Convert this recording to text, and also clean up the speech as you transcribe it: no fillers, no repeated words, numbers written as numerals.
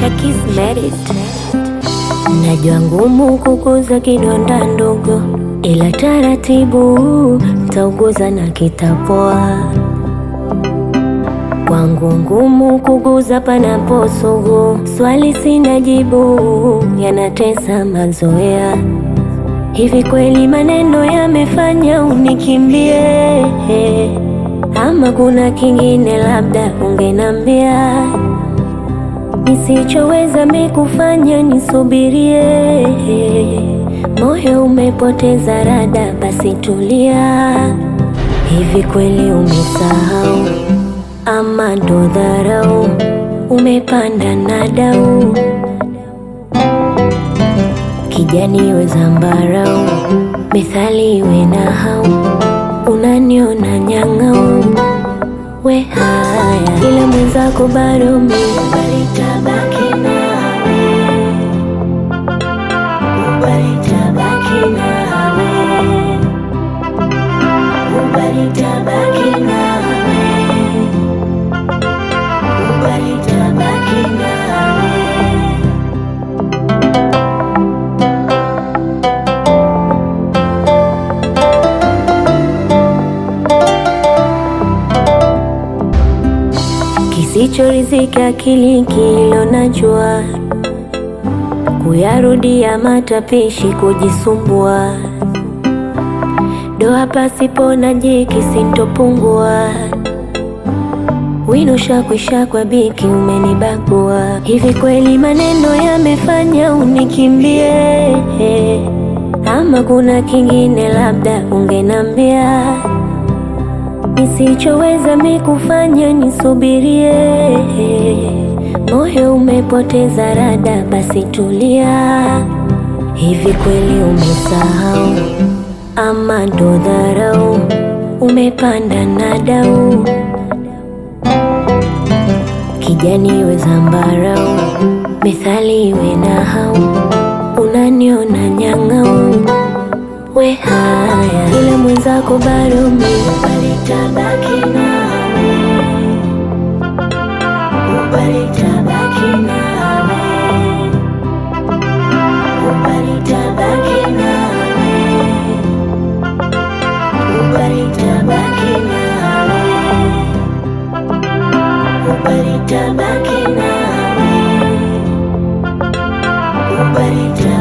Najua ngumu kuguza kidonda ndogo, ila taratibu tauguza na kitapoa. Kwangu ngumu kuguza panapo sugu, swali sina jibu, yanatesa mazoea. Hivi kweli maneno yamefanya unikimbie? Ama kuna kingine labda ungenambia, nisichoweza mikufanya nisubirie? Moyo umepoteza rada, basi tulia. Hivi kweli umesahau ama ndo dharau? Umepanda na dau, kijani we zambarau, methali we nahau, unaniona nyang'au. We haya, ila mwenzako bado mimi balitabaki nawe, balitabaki nawe, balitabaki nawe, balitabaki nawe. Kisichorizika akili kilo najua, kuyarudia matapishi kujisumbua. Doa pasipo na jiki sintopungua, wino shakwisha kwa biki umenibagua. Hivi kweli maneno yamefanya unikimbie? Ama kuna kingine labda ungenambia, nisichoweza mikufanya nisubirie? Moyo umepoteza rada, basi tulia. Hivi kweli umesahau ama ndo dharau? Umepanda na dau, kijani we zambarau, methali we nahau, unaniona nyang'au. We haya, ila mwenzako bado mimi balitabaki nawe, balitabaki nawe, balitabaki nawe, balitabaki nawe, balitabaki nawe, balitabaki nawe.